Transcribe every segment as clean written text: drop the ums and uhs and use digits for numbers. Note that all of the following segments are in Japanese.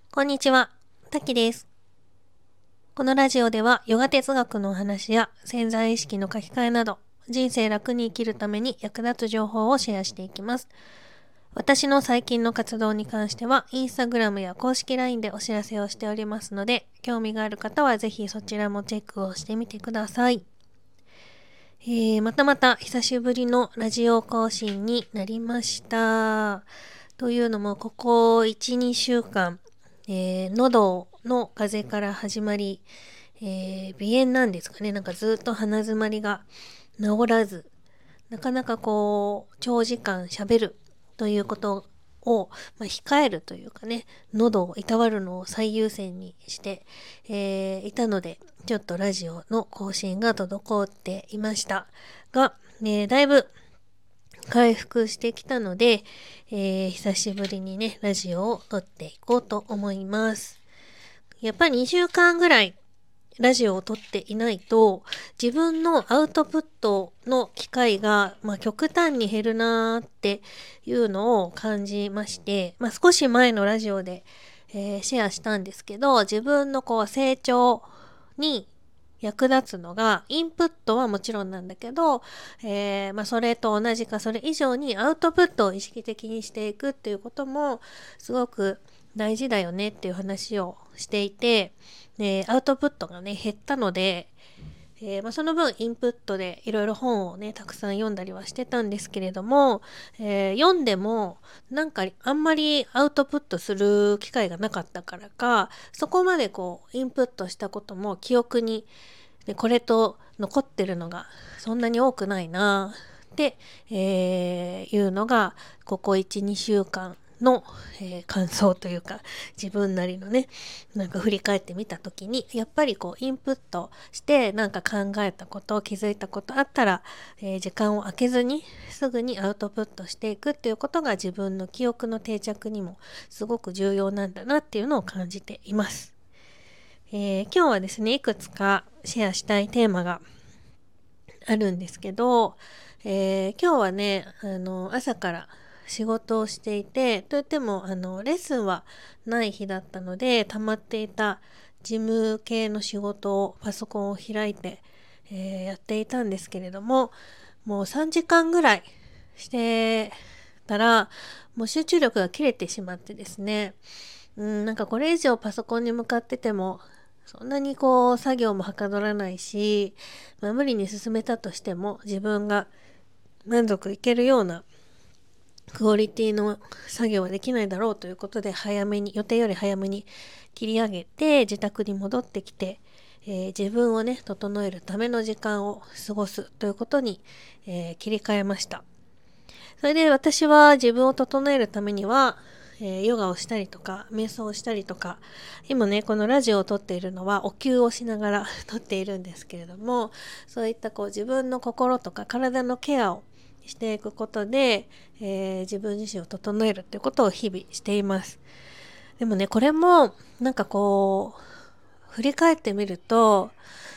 こんにちは、たきです。このラジオではヨガ哲学のお話や潜在意識の書き換えなど人生楽に生きるために役立つ情報をシェアしていきます。私の最近の活動に関してはインスタグラムや公式 LINE でお知らせをしておりますので、興味がある方はぜひそちらもチェックをしてみてください。また久しぶりのラジオ更新になりました。というのもここ1、2週間、喉の風邪から始まり、鼻炎なんですかね。なんかずっと鼻詰まりが治らず、なかなか長時間喋るということを、控えるというかね、喉をいたわるのを最優先にして、いたので、ちょっとラジオの更新が滞っていましたが、だいぶ回復してきたので、久しぶりにね、ラジオを撮っていこうと思います。やっぱり2週間ぐらいラジオを撮っていないと、自分のアウトプットの機会が、極端に減るなーっていうのを感じまして、少し前のラジオで、シェアしたんですけど、自分の成長に役立つのが、インプットはもちろんなんだけど、それと同じかそれ以上にアウトプットを意識的にしていくっていうこともすごく大事だよねっていう話をしていて、アウトプットがね減ったので、その分インプットでいろいろ本をねたくさん読んだりはしてたんですけれども、読んでもなんかあんまりアウトプットする機会がなかったからか、そこまでインプットしたことも記憶に、これと残ってるのがそんなに多くないなって、いうのがここ 1,2 週間の、感想というか、自分なりのねなんか振り返ってみた時に、やっぱりインプットしてなんか考えたこと、気づいたことあったら、時間を空けずにすぐにアウトプットしていくっていうことが自分の記憶の定着にもすごく重要なんだなっていうのを感じています。今日はですね、いくつかシェアしたいテーマがあるんですけど、今日はね朝から仕事をしていて、といってもレッスンはない日だったので、溜まっていた事務系の仕事をパソコンを開いて、やっていたんですけれども、もう3時間ぐらいしてたらもう集中力が切れてしまってですね、なんかこれ以上パソコンに向かっててもそんなに作業もはかどらないし、無理に進めたとしても自分が満足いけるようなクオリティの作業はできないだろうということで、予定より早めに切り上げて自宅に戻ってきて、自分をね整えるための時間を過ごすということに、切り替えました。それで私は自分を整えるためには、ヨガをしたりとか瞑想をしたりとか、今ねこのラジオを撮っているのはお灸をしながら撮っているんですけれども、そういった自分の心とか体のケアをしていくことで、自分自身を整えるっていうことを日々しています。でもねこれもなんか振り返ってみると、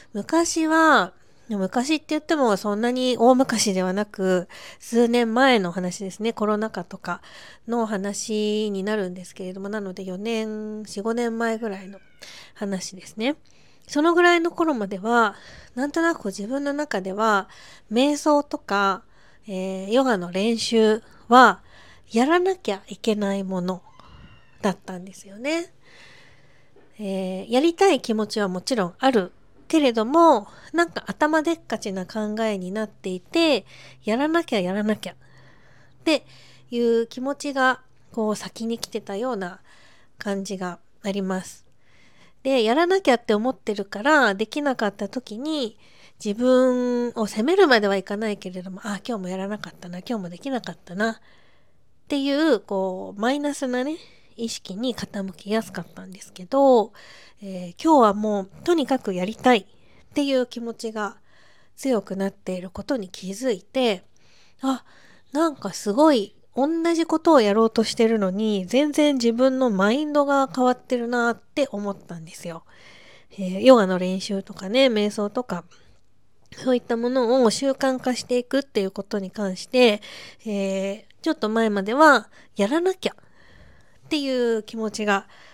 昔って言ってもそんなに大昔ではなく、数年前の話ですね。コロナ禍とかの話になるんですけれども、なので4年、4、5年前ぐらいの話ですね。そのぐらいの頃までは、なんとなく自分の中では、瞑想とか、ヨガの練習はやらなきゃいけないものだったんですよね。やりたい気持ちはもちろんあるけれども、なんか頭でっかちな考えになっていて、やらなきゃっていう気持ちが先に来てたような感じがあります。で、やらなきゃって思ってるからできなかった時に、自分を責めるまではいかないけれども、今日もやらなかったな、今日もできなかったなっていうマイナスなね意識に傾きやすかったんですけど、今日はもうとにかくやりたいっていう気持ちが強くなっていることに気づいて、なんかすごい同じことをやろうとしてるのに全然自分のマインドが変わってるなって思ったんですよ。ヨガの練習とかね、瞑想とかそういったものを習慣化していくっていうことに関して、ちょっと前まではやらなきゃっていう気持ちが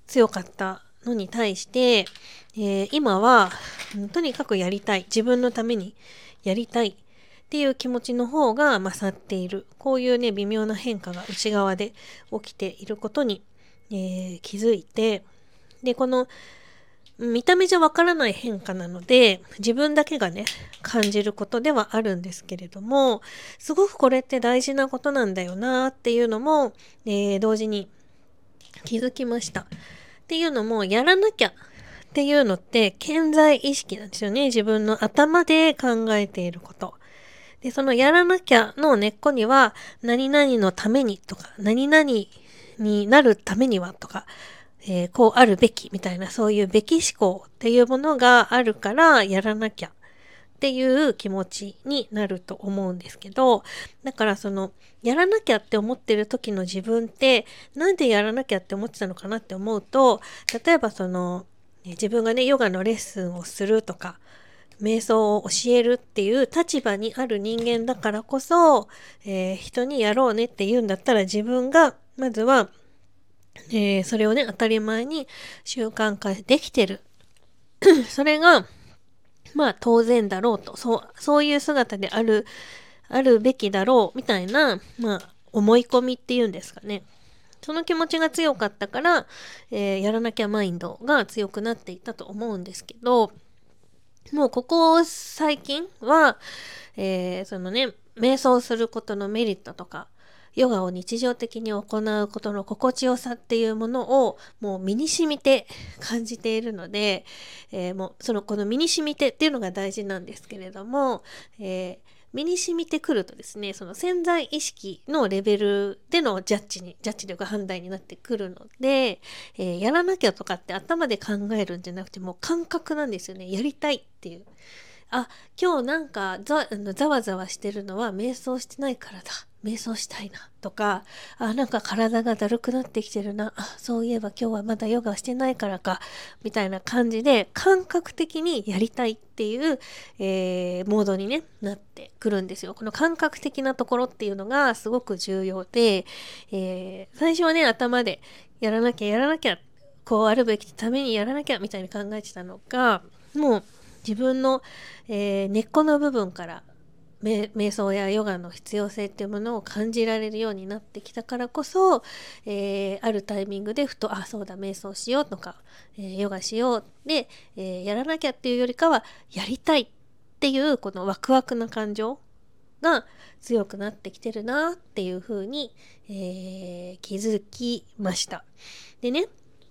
強かったのに対して、今はとにかくやりたい、自分のためにやりたいっていう気持ちの方が勝っている、こういうね微妙な変化が内側で起きていることに、気づいて、でこの見た目じゃわからない変化なので自分だけがね感じることではあるんですけれども、すごくこれって大事なことなんだよなっていうのも、同時に気づきました。っていうのも、やらなきゃっていうのって潜在意識なんですよね。自分の頭で考えていること。で、そのやらなきゃの根っこには、何々のためにとか、何々になるためにはとか、こうあるべきみたいな、そういうべき思考っていうものがあるからやらなきゃっていう気持ちになると思うんですけど、だからそのやらなきゃって思ってる時の自分ってなんでやらなきゃって思ってたのかなって思うと、例えばその自分がねヨガのレッスンをするとか瞑想を教えるっていう立場にある人間だからこそ、人にやろうねって言うんだったら自分がまずはそれをね当たり前に習慣化できてるそれが当然だろうと、そういう姿であるべきだろうみたいな思い込みっていうんですかね。その気持ちが強かったから、やらなきゃマインドが強くなっていったと思うんですけど、もうここ最近は、そのね瞑想することのメリットとかヨガを日常的に行うことの心地よさっていうものをもう身に染みて感じているので、もうこの身に染みてっていうのが大事なんですけれども、身に染みてくるとですね、その潜在意識のレベルでのジャッジというか判断になってくるので、やらなきゃとかって頭で考えるんじゃなくてもう感覚なんですよね。やりたいっていう。今日なんかざわざわしてるのは瞑想してないからだ。瞑想したいなとか、なんか体がだるくなってきてるな。そういえば今日はまだヨガしてないからか。みたいな感じで感覚的にやりたいっていう、モードにね、なってくるんですよ。この感覚的なところっていうのがすごく重要で、最初はね、頭でやらなきゃ、こうあるべきためにやらなきゃみたいに考えてたのが、もう自分の、根っこの部分から瞑想やヨガの必要性っていうものを感じられるようになってきたからこそ、あるタイミングでふとそうだ瞑想しようとか、ヨガしようで、やらなきゃっていうよりかはやりたいっていうこのワクワクな感情が強くなってきてるなっていうふうに、気づきました。でね、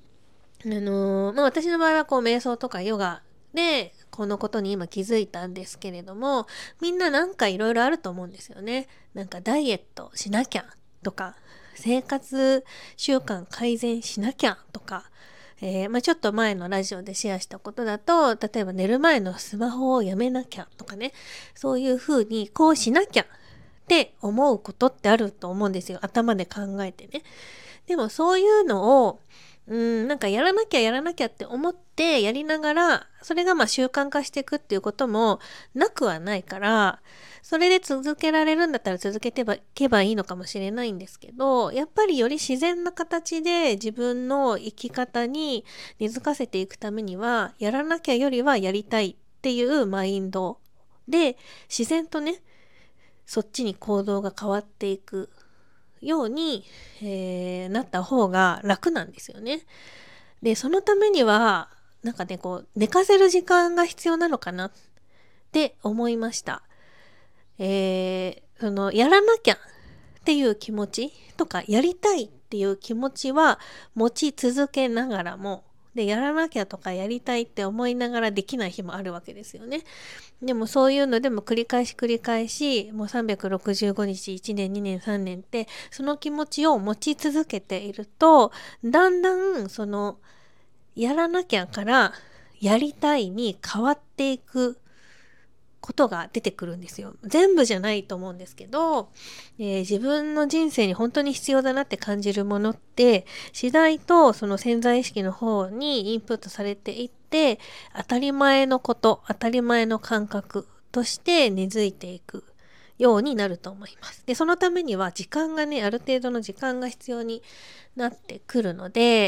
私の場合はこう瞑想とかヨガでこのことに今気づいたんですけれども、みんななんかいろいろあると思うんですよね。なんかダイエットしなきゃとか、生活習慣改善しなきゃとか、ちょっと前のラジオでシェアしたことだと、例えば寝る前のスマホをやめなきゃとかね、そういうふうにこうしなきゃって思うことってあると思うんですよ。頭で考えてね。でもそういうのをなんかやらなきゃって思ってやりながら、それが習慣化していくっていうこともなくはないから、それで続けられるんだったら続けていけばいいのかもしれないんですけど、やっぱりより自然な形で自分の生き方に根付かせていくためには、やらなきゃよりはやりたいっていうマインドで自然とね、そっちに行動が変わっていくように、なった方が楽なんですよね。で、そのためにはなんかねこう寝かせる時間が必要なのかなって思いました。そのやらなきゃっていう気持ちとかやりたいっていう気持ちは持ち続けながらも、でやらなきゃとかやりたいって思いながらできない日もあるわけですよね。でもそういうのでも繰り返しもう365日1年2年3年ってその気持ちを持ち続けていると、だんだんそのやらなきゃからやりたいに変わっていくことが出てくるんですよ。全部じゃないと思うんですけど、自分の人生に本当に必要だなって感じるものって次第とその潜在意識の方にインプットされていって、当たり前のこと、当たり前の感覚として根付いていくようになると思います。で、そのためには時間がね、ある程度の時間が必要になってくるので、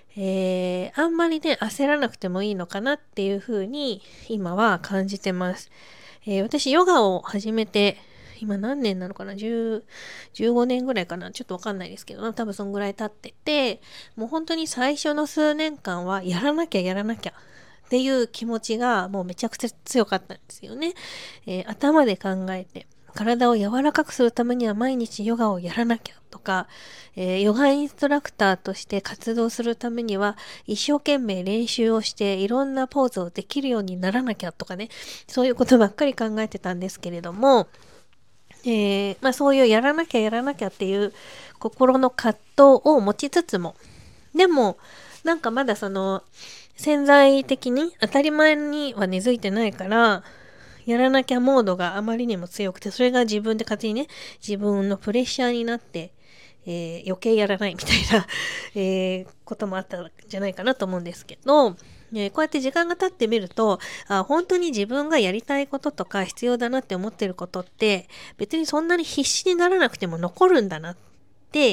あんまりね、焦らなくてもいいのかなっていうふうに今は感じてます。私、ヨガを始めて、今何年なのかな、15年ぐらいかな、ちょっとわかんないですけど、多分そんぐらい経ってて、もう本当に最初の数年間はやらなきゃやらなきゃっていう気持ちがもうめちゃくちゃ強かったんですよね。頭で考えて。体を柔らかくするためには毎日ヨガをやらなきゃとか、ヨガインストラクターとして活動するためには一生懸命練習をしていろんなポーズをできるようにならなきゃとかね、そういうことばっかり考えてたんですけれども、そういうやらなきゃやらなきゃっていう心の葛藤を持ちつつも、でもなんかまだその潜在的に当たり前には根付いてないから、やらなきゃモードがあまりにも強くて、それが自分で勝手にね、自分のプレッシャーになって、余計やらないみたいな、こともあったんじゃないかなと思うんですけど、こうやって時間が経ってみると、本当に自分がやりたいこととか必要だなって思ってることって別にそんなに必死にならなくても残るんだなって、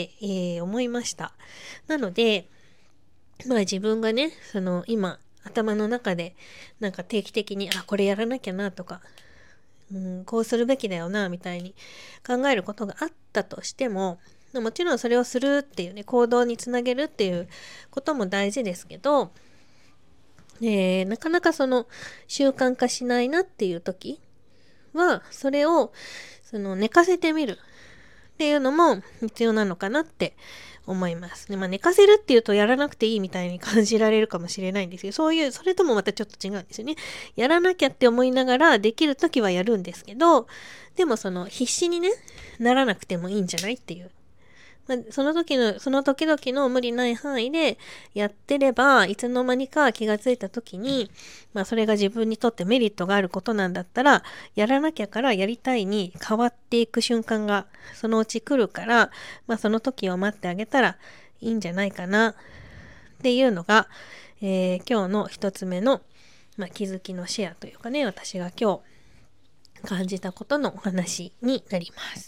思いました。なので、自分がね、その今頭の中でなんか定期的にこれやらなきゃなとか、こうするべきだよなみたいに考えることがあったとしても、もちろんそれをするっていうね、行動につなげるっていうことも大事ですけど、なかなかその習慣化しないなっていう時は、それをその寝かせてみるっていうのも必要なのかなって思います。で、寝かせるっていうとやらなくていいみたいに感じられるかもしれないんですけど、それともまたちょっと違うんですよね。やらなきゃって思いながらできるときはやるんですけど、でもその必死にね、ならなくてもいいんじゃないっていう。その時々の無理ない範囲でやってれば、いつの間にか気がついた時に、それが自分にとってメリットがあることなんだったら、やらなきゃからやりたいに変わっていく瞬間がそのうち来るから、その時を待ってあげたらいいんじゃないかなっていうのが、今日の一つ目の、気づきのシェアというかね、私が今日感じたことのお話になります。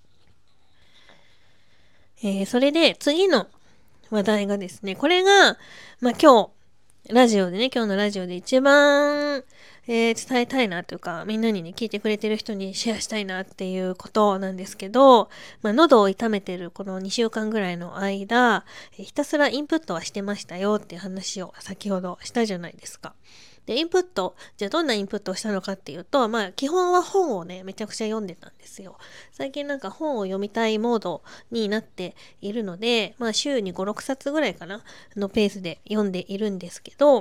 それで次の話題がですね、これが、今日のラジオで一番、伝えたいなというか、みんなにね、聞いてくれてる人にシェアしたいなっていうことなんですけど、喉を痛めてるこの2週間ぐらいの間、ひたすらインプットはしてましたよっていう話を先ほどしたじゃないですか。で、インプット、じゃあどんなインプットをしたのかっていうと、基本は本をね、めちゃくちゃ読んでたんですよ。最近なんか本を読みたいモードになっているので、週に5、6冊ぐらいかな、のペースで読んでいるんですけど、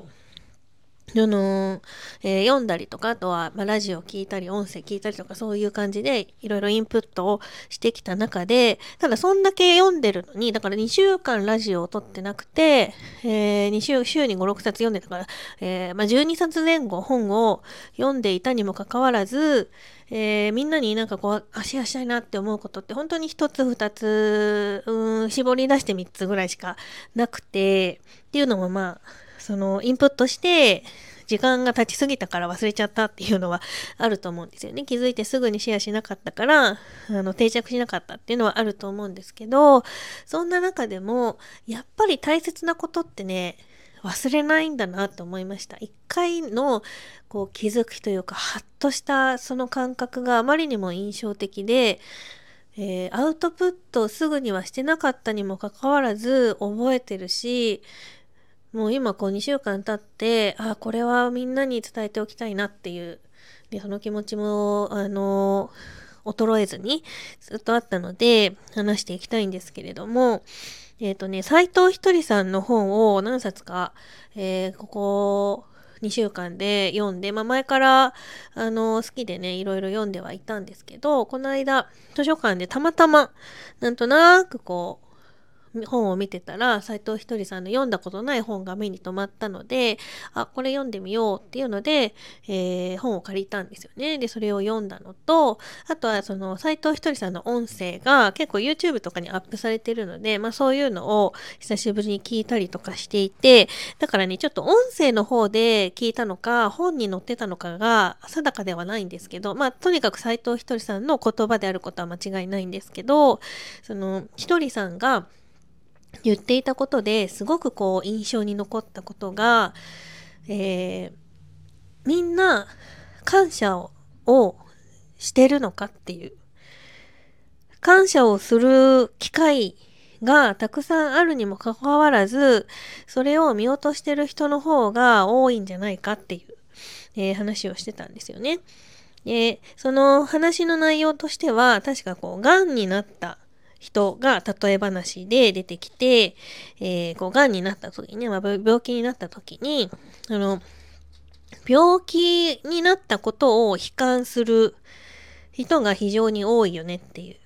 読んだりとか、あとは、ラジオ聞いたり、音声聞いたりとか、そういう感じで、いろいろインプットをしてきた中で、ただそんだけ読んでるのに、だから2週間ラジオを撮ってなくて、週に5、6冊読んでたから、12冊前後本を読んでいたにもかかわらず、みんなになんかこう、シェアしたいなって思うことって、本当に1つ、2つ、絞り出して3つぐらいしかなくて、っていうのもそのインプットして時間が経ちすぎたから忘れちゃったっていうのはあると思うんですよね。気づいてすぐにシェアしなかったから定着しなかったっていうのはあると思うんですけど、そんな中でもやっぱり大切なことってね、忘れないんだなと思いました。一回のこう気づきというか、ハッとしたその感覚があまりにも印象的で、アウトプットをすぐにはしてなかったにもかかわらず覚えてるし、もう今こう2週間経って、これはみんなに伝えておきたいなっていう、で、その気持ちも、衰えずにずっとあったので、話していきたいんですけれども、斉藤ひとりさんの本を何冊か、ここ2週間で読んで、前から、好きでね、いろいろ読んではいたんですけど、この間、図書館でたまたま、なんとなくこう、本を見てたら斉藤ひとりさんの読んだことない本が目に留まったので、これ読んでみようっていうので、本を借りたんですよね。でそれを読んだのと、あとはその斉藤ひとりさんの音声が結構 YouTube とかにアップされてるので、そういうのを久しぶりに聞いたりとかしていて、だからね、ちょっと音声の方で聞いたのか本に載ってたのかが定かではないんですけど、とにかく斉藤ひとりさんの言葉であることは間違いないんですけど、そのひとりさんが言っていたことですごく印象に残ったことが、みんな感謝をしてるのかっていう。感謝をする機会がたくさんあるにもかかわらず、それを見落としてる人の方が多いんじゃないかっていう、話をしてたんですよね。で、その話の内容としては、確か癌になった人が例え話で出てきて、癌になった時に、病気になった時に、病気になったことを悲観する人が非常に多いよねっていう。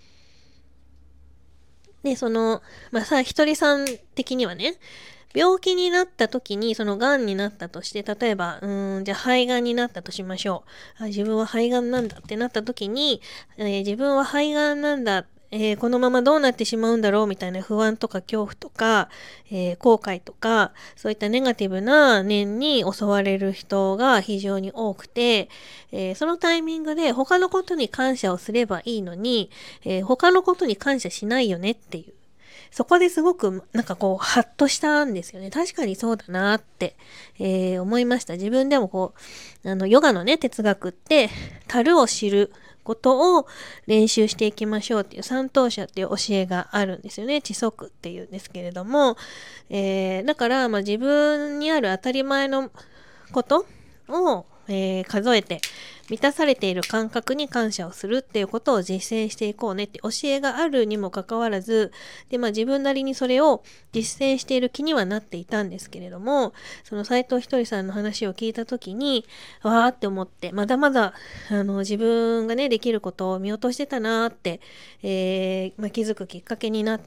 で、ひとりさん的にはね、病気になった時に、癌になったとして、例えば、じゃあ肺がんになったとしましょう。自分は肺がんなんだってなった時に、自分は肺がんなんだ、このままどうなってしまうんだろうみたいな不安とか恐怖とか、後悔とか、そういったネガティブな念に襲われる人が非常に多くて、そのタイミングで他のことに感謝をすればいいのに、他のことに感謝しないよねっていう。そこですごくハッとしたんですよね。確かにそうだなって、思いました。自分でもヨガのね、哲学って、樽を知ることを練習していきましょうっていう三等者っていう教えがあるんですよね。知足っていうんですけれども、だから自分にある当たり前のことを、数えて満たされている感覚に感謝をするっていうことを実践していこうねって教えがあるにもかかわらず、で自分なりにそれを実践している気にはなっていたんですけれども、その斉藤ひとりさんの話を聞いた時にわーって思って、まだまだ自分がねできることを見落としてたなーって、気づくきっかけになって、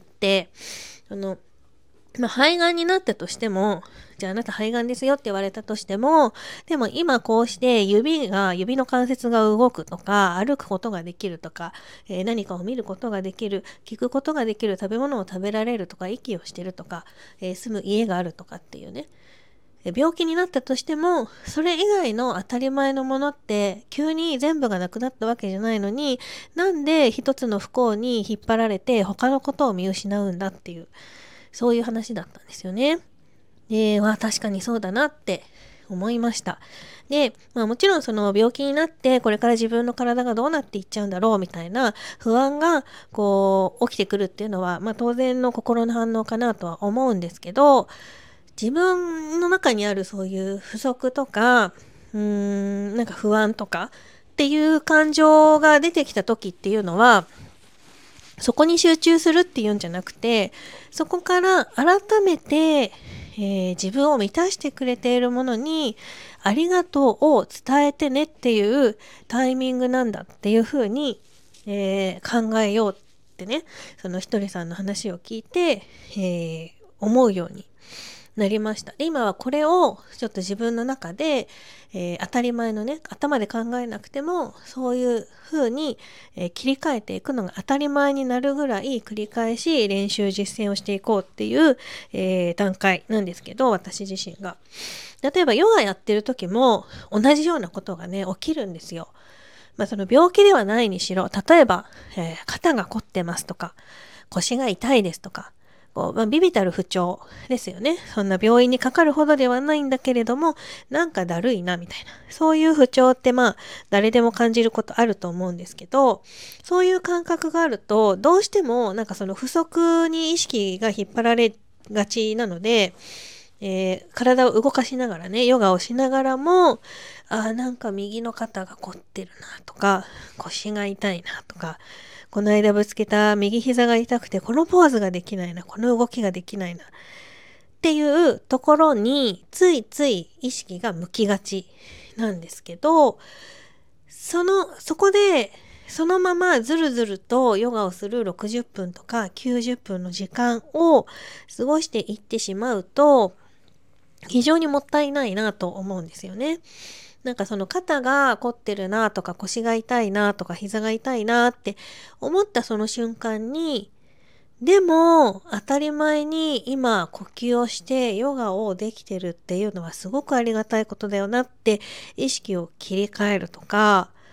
肺がんになったとしても、じゃああなた肺がんですよって言われたとしても、でも今こうして指の関節が動くとか、歩くことができるとか、何かを見ることができる、聞くことができる、食べ物を食べられるとか、息をしてるとか、住む家があるとかっていうね。病気になったとしても、それ以外の当たり前のものって急に全部がなくなったわけじゃないのに、なんで一つの不幸に引っ張られて他のことを見失うんだっていう、そういう話だったんですよね。で、確かにそうだなって思いました。で、もちろんその病気になってこれから自分の体がどうなっていっちゃうんだろうみたいな不安が起きてくるっていうのは、当然の心の反応かなとは思うんですけど、自分の中にあるそういう不足とか、不安とかっていう感情が出てきた時っていうのは、そこに集中するっていうんじゃなくて、そこから改めて、自分を満たしてくれているものにありがとうを伝えてねっていうタイミングなんだっていうふうに、考えようってね、そのひとりさんの話を聞いて、思うようになりました。で、今はこれをちょっと自分の中で、当たり前のね、頭で考えなくてもそういう風に、切り替えていくのが当たり前になるぐらい繰り返し練習実践をしていこうっていう、段階なんですけど、私自身が。例えばヨガやってる時も同じようなことがね、起きるんですよ。その病気ではないにしろ、例えば、肩が凝ってますとか、腰が痛いですとか、微々たる不調ですよね。そんな病院にかかるほどではないんだけれども、なんかだるいなみたいな。そういう不調って誰でも感じることあると思うんですけど、そういう感覚があると、どうしてもその不足に意識が引っ張られがちなので、体を動かしながらね、ヨガをしながらも、なんか右の肩が凝ってるなとか、腰が痛いなとか、この間ぶつけた右膝が痛くてこのポーズができないな、この動きができないなっていうところについつい意識が向きがちなんですけど、そこでそのままずるずるとヨガをする60分とか90分の時間を過ごしていってしまうと非常にもったいないなと思うんですよね。その肩が凝ってるなとか腰が痛いなとか膝が痛いなって思ったその瞬間に、でも当たり前に今呼吸をしてヨガをできてるっていうのはすごくありがたいことだよなって意識を切り替えるとか、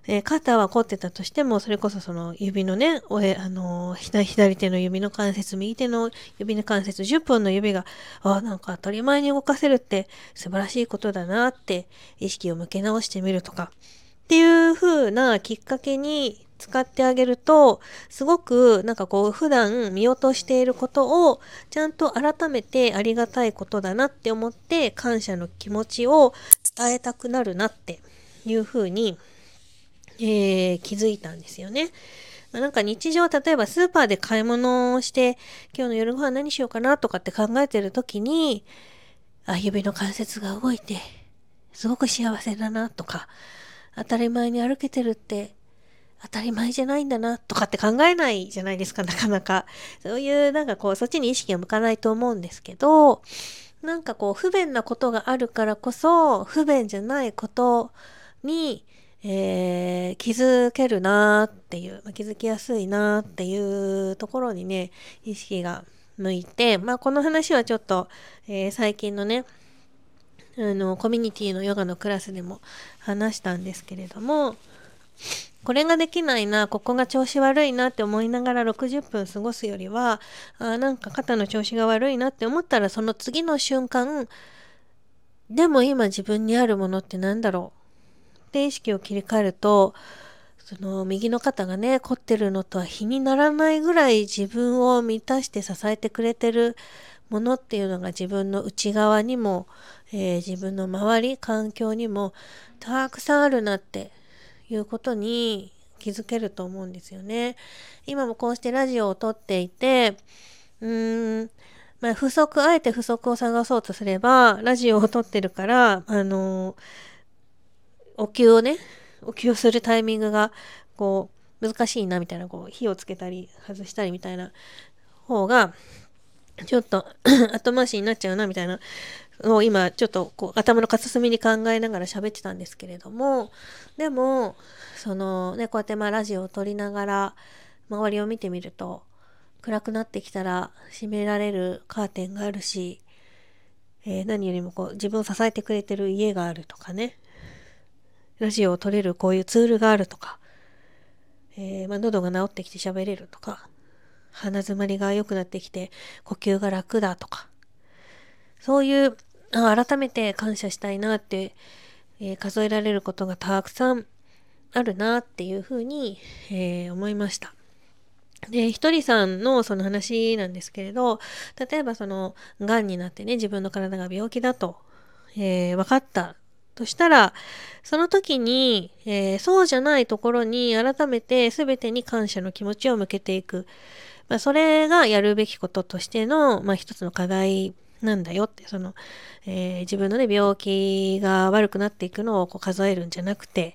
肩は凝ってたとしても、それこそその指のね、左手の指の関節、右手の指の関節、10本の指が、なんか当たり前に動かせるって素晴らしいことだなって意識を向け直してみるとか、っていう風なきっかけに使ってあげると、すごくなんかこう普段見落としていることをちゃんと改めてありがたいことだなって思って感謝の気持ちを伝えたくなるなっていう風に、気づいたんですよね。なんか日常、例えばスーパーで買い物をして、今日の夜ご飯何しようかなとかって考えてる時に、指の関節が動いて、すごく幸せだなとか、当たり前に歩けてるって当たり前じゃないんだなとかって考えないじゃないですか、なかなか。そういうなんかこうそっちに意識が向かないと思うんですけど、なんかこう不便なことがあるからこそ不便じゃないことに、気づけるなっていう、気づきやすいなっていうところにね、意識が向いて、この話はちょっと、最近のね、コミュニティのヨガのクラスでも話したんですけれども、これができないな、ここが調子悪いなって思いながら60分過ごすよりは、なんか肩の調子が悪いなって思ったら、その次の瞬間、でも今自分にあるものってなんだろうって意識を切り替えると、その右の肩がね、凝ってるのとは比にならないぐらい自分を満たして支えてくれてるものっていうのが自分の内側にも、自分の周り、環境にもたくさんあるなっていうことに気づけると思うんですよね。今もこうしてラジオを撮っていて、あえて不足を探そうとすれば、ラジオを撮ってるから、お灸をするタイミングが、こう、難しいなみたいな、こう、火をつけたり、外したりみたいな方が、ちょっと後回しになっちゃうなみたいなのを今、ちょっとこう、頭の片隅に考えながら喋ってたんですけれども、でも、そのね、こうやってラジオを撮りながら、周りを見てみると、暗くなってきたら閉められるカーテンがあるし、何よりもこう、自分を支えてくれてる家があるとかね、ラジオを撮れるこういうツールがあるとか、喉が治ってきて喋れるとか、鼻づまりが良くなってきて呼吸が楽だとか、そういう改めて感謝したいなって、数えられることがたくさんあるなっていうふうに、思いました。で、ひとりさんのその話なんですけれど、例えばその、癌になってね、自分の体が病気だと、分かったとしたら、その時に、そうじゃないところに改めて全てに感謝の気持ちを向けていく。それがやるべきこととしての、一つの課題なんだよって、その、自分のね、病気が悪くなっていくのをこう数えるんじゃなくて、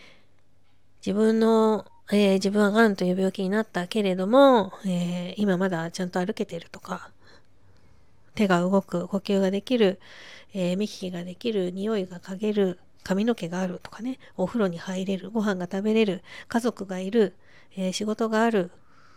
自分は癌という病気になったけれども、今まだちゃんと歩けてるとか、手が動く、呼吸ができる、見聞きができる、匂いが嗅げる、髪の毛があるとかね、お風呂に入れる、ご飯が食べれる、家族がいる、仕事がある、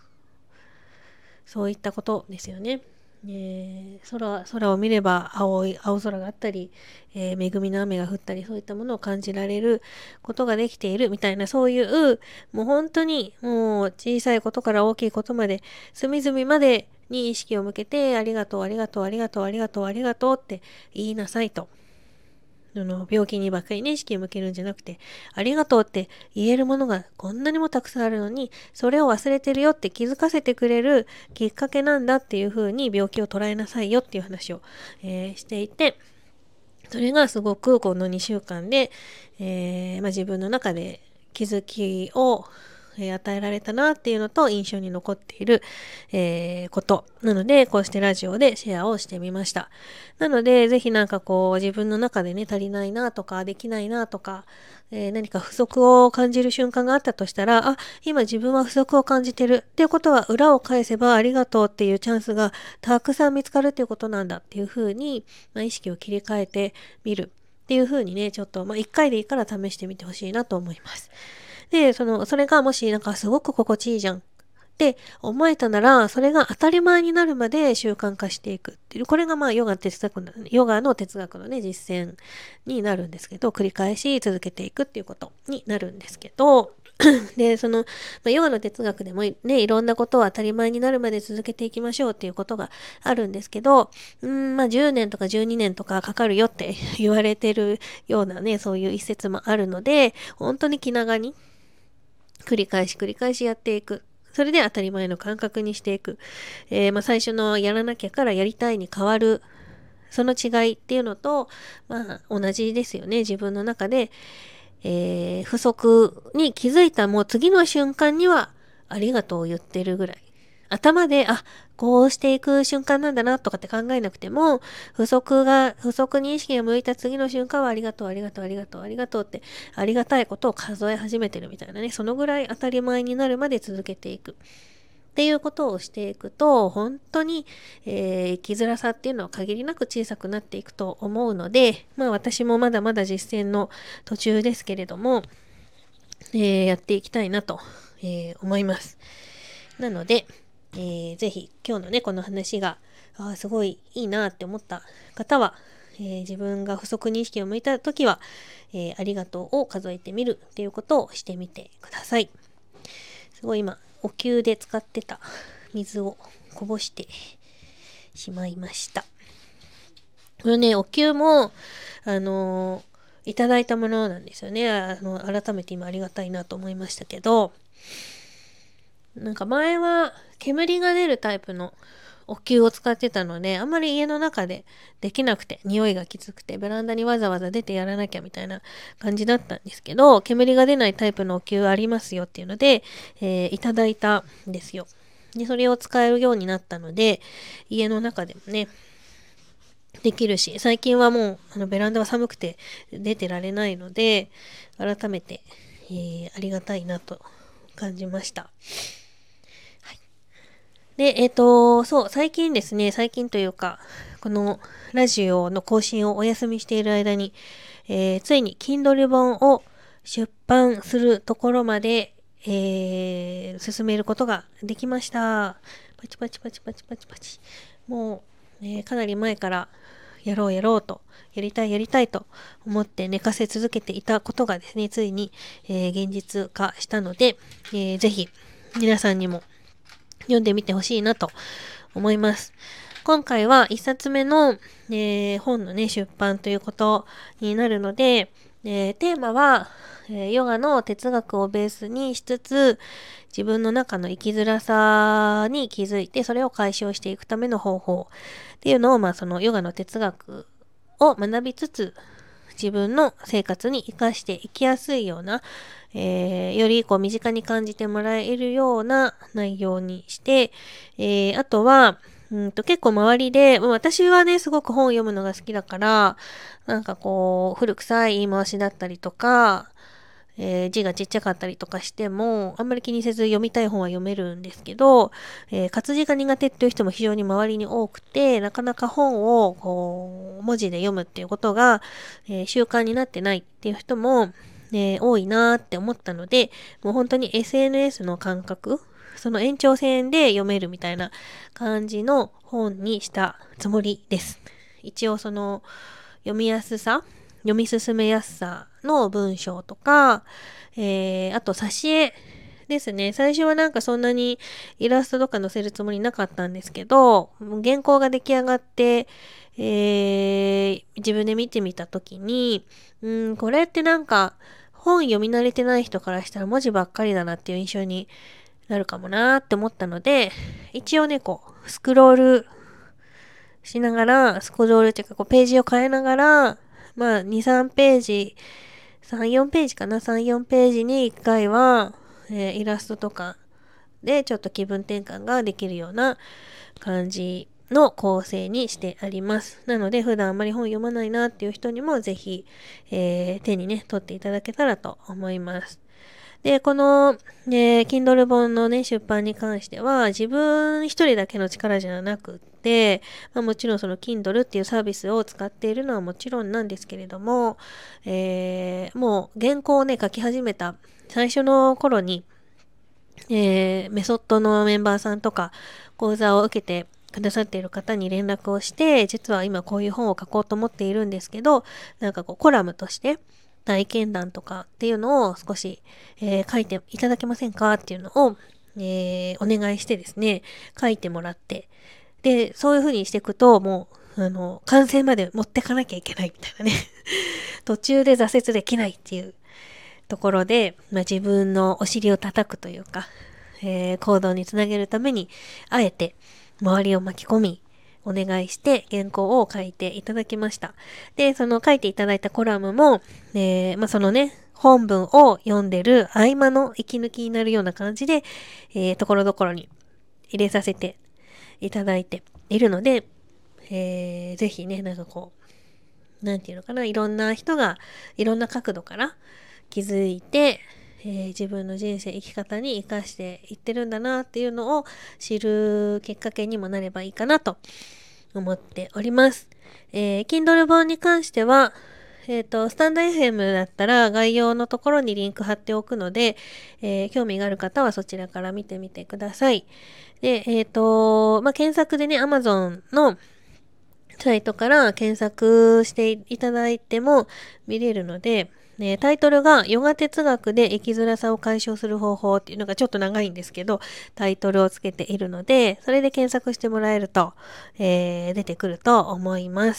そういったことですよね。空を見れば青空があったり、恵みの雨が降ったり、そういったものを感じられることができているみたいな、そういう、もう本当にもう小さいことから大きいことまで、隅々までに意識を向けて、ありがとう、ありがとう、ありがとう、ありがとう、ありがとうって言いなさいと。病気にばっかりね、意識を向けるんじゃなくて、ありがとうって言えるものがこんなにもたくさんあるのに、それを忘れてるよって気づかせてくれるきっかけなんだっていう風に病気を捉えなさいよっていう話を、していて、それがすごくこの2週間で、自分の中で気づきを与えられたなっていうのと印象に残っている、ことなので、こうしてラジオでシェアをしてみました。なので、ぜひなんかこう自分の中でね、足りないなとかできないなとか、何か不足を感じる瞬間があったとしたら、今自分は不足を感じてるっていうことは裏を返せばありがとうっていうチャンスがたくさん見つかるっていうことなんだっていうふうに、意識を切り替えてみるっていうふうにね、ちょっと1回でいいから試してみてほしいなと思います。で、それがもしなんかすごく心地いいじゃんっって思えたなら、それが当たり前になるまで習慣化していくっていう、これがヨガの哲学のね、実践になるんですけど、繰り返し続けていくっていうことになるんですけど、で、ヨガの哲学でもね、いろんなことを当たり前になるまで続けていきましょうっていうことがあるんですけど、10年とか12年とかかかるよって言われてるようなね、そういう一節もあるので、本当に気長に繰り返しやっていく。それで当たり前の感覚にしていく。最初のやらなきゃからやりたいに変わる。その違いっていうのと、同じですよね。自分の中で、不足に気づいたもう次の瞬間にはありがとうを言ってるぐらい。頭で、こうしていく瞬間なんだなとかって考えなくても、不足に意識が向いた次の瞬間はありがとう、ありがとう、ありがとう、ありがとうって、ありがたいことを数え始めてるみたいなね、そのぐらい当たり前になるまで続けていく。っていうことをしていくと、本当に、生きづらさっていうのは限りなく小さくなっていくと思うので、私もまだまだ実践の途中ですけれども、やっていきたいなと、思います。なので、ぜひ今日のね、この話が、すごいいいなって思った方は、自分が不足に意識を向いたときは、ありがとうを数えてみるっていうことをしてみてください。すごい今、お灸で使ってた水をこぼしてしまいました。このね、お灸も、いただいたものなんですよね。改めて今ありがたいなと思いましたけど、なんか前は煙が出るタイプのお灸を使ってたので、あんまり家の中でできなくて、匂いがきつくて、ベランダにわざわざ出てやらなきゃみたいな感じだったんですけど、煙が出ないタイプのお灸ありますよっていうので、いただいたんですよ。で、それを使えるようになったので、家の中でもね、できるし、最近はもうベランダは寒くて出てられないので、改めて、ありがたいなと感じました。で、最近ですね、最近というか、このラジオの更新をお休みしている間に、ついに Kindle 本を出版するところまで、進めることができました。パチパチパチパチパチパチ。もう、かなり前からやろうと、やりたいと思って寝かせ続けていたことがですね、ついに、現実化したので、ぜひ皆さんにも読んでみてほしいなと思います。今回は一冊目の、本のね、出版ということになるので、テーマは、ヨガの哲学をベースにしつつ、自分の中の生きづらさに気づいて、それを解消していくための方法っていうのを、そのヨガの哲学を学びつつ、自分の生活に活かしていきやすいような、より身近に感じてもらえるような内容にして、あとは、結構周りで、私はね、すごく本を読むのが好きだから、古臭い言い回しだったりとか、字がちっちゃかったりとかしても、あんまり気にせず読みたい本は読めるんですけど、活字が苦手っていう人も非常に周りに多くて、なかなか本を文字で読むっていうことが、習慣になってないっていう人も、多いなーって思ったので、もう本当に SNS の感覚、その延長線で読めるみたいな感じの本にしたつもりです。一応読み進めやすさの文章とか、あと挿絵ですね。最初はそんなにイラストとか載せるつもりなかったんですけど、原稿が出来上がって、自分で見てみたときに、これって本読み慣れてない人からしたら文字ばっかりだなっていう印象になるかもなーって思ったので、一応ね、スクロールしながら、スクロールっていうか、ページを変えながら、2、3ページ、3、4ページかな ?3、4ページに1回は、イラストとかでちょっと気分転換ができるような感じの構成にしてあります。なので、普段あんまり本読まないなっていう人にもぜひ、手にね、取っていただけたらと思います。で、この、Kindle 本のね、出版に関しては、自分一人だけの力じゃなくって、もちろんその Kindle っていうサービスを使っているのはもちろんなんですけれども、もう原稿をね、書き始めた最初の頃に、 メソッドのメンバーさんとか講座を受けてくださっている方に連絡をして、実は今こういう本を書こうと思っているんですけど、なんかこうコラムとして体験談とかっていうのを少し、書いていただけませんかっていうのを、お願いしてですね、書いてもらって、で、そういう風にしていくと、もう、完成まで持ってかなきゃいけないみたいなね。途中で挫折できないっていうところで、自分のお尻を叩くというか、行動につなげるために、あえて周りを巻き込み、お願いして原稿を書いていただきました。で、その書いていただいたコラムも、そのね、本文を読んでる合間の息抜きになるような感じで、ところどころに入れさせていただいているので、ぜひね、なんかこう、なんていうのかな、いろんな人がいろんな角度から気づいて、自分の人生生き方に生かしていってるんだなっていうのを知るきっかけにもなればいいかなと思っております。Kindle 本に関しては、スタンド FM だったら概要のところにリンク貼っておくので、興味がある方はそちらから見てみてください。で、検索でね、Amazon のサイトから検索していただいても見れるので、タイトルがヨガ哲学で生きづらさを解消する方法っていうのがちょっと長いんですけど、タイトルをつけているので、それで検索してもらえると、出てくると思います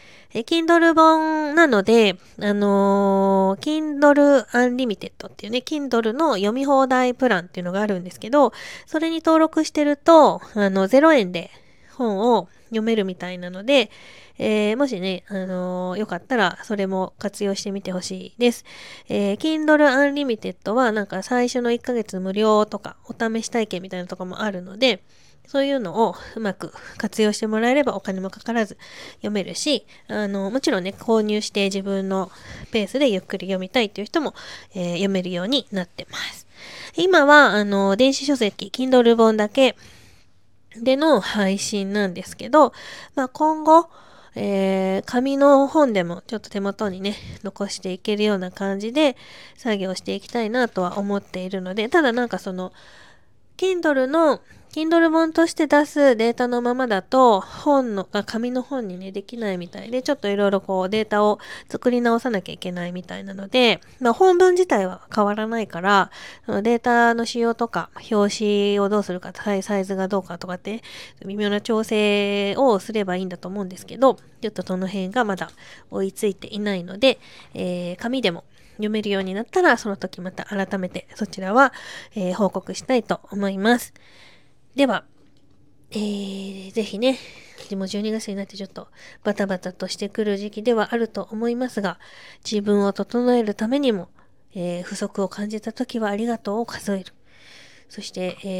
。Kindle 本なので、Kindle Unlimited っていうね、Kindle の読み放題プランっていうのがあるんですけど、それに登録してると、0円で本を読めるみたいなので、もしね、よかったらそれも活用してみてほしいです。Kindle Unlimited はなんか最初の1ヶ月無料とかお試し体験みたいなのとかもあるので、そういうのをうまく活用してもらえればお金もかからず読めるし、もちろんね、購入して自分のペースでゆっくり読みたいっていう人も、読めるようになってます。今は、電子書籍、Kindle 本だけでの配信なんですけど、今後、紙の本でもちょっと手元にね、残していけるような感じで作業していきたいなとは思っているので、ただなんかその、Kindle 本として出すデータのままだと、紙の本にね、できないみたいで、ちょっといろいろこうデータを作り直さなきゃいけないみたいなので、本文自体は変わらないから、そのデータの仕様とか、表紙をどうするか、サイズがどうかとかって、微妙な調整をすればいいんだと思うんですけど、ちょっとその辺がまだ追いついていないので、紙でも読めるようになったら、その時また改めてそちらは、報告したいと思います。では、ぜひね、もう12月になってちょっとバタバタとしてくる時期ではあると思いますが、自分を整えるためにも、不足を感じた時はありがとうを数える。そして、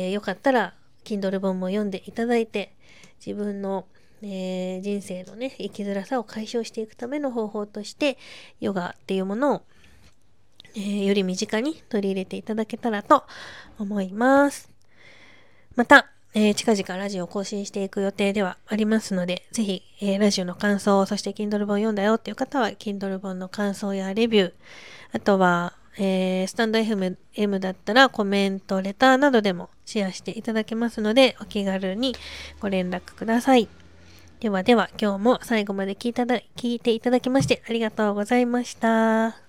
よかったら Kindle 本も読んでいただいて、自分の人生のね、生きづらさを解消していくための方法として、ヨガっていうものをより身近に取り入れていただけたらと思います。また、近々ラジオを更新していく予定ではありますので、ぜひ、ラジオの感想、そして Kindle 本読んだよっていう方は、Kindle 本の感想やレビュー、あとは、スタンド FM だったらコメント、レターなどでもシェアしていただけますので、お気軽にご連絡ください。ではでは、今日も最後まで聞いていただきましてありがとうございました。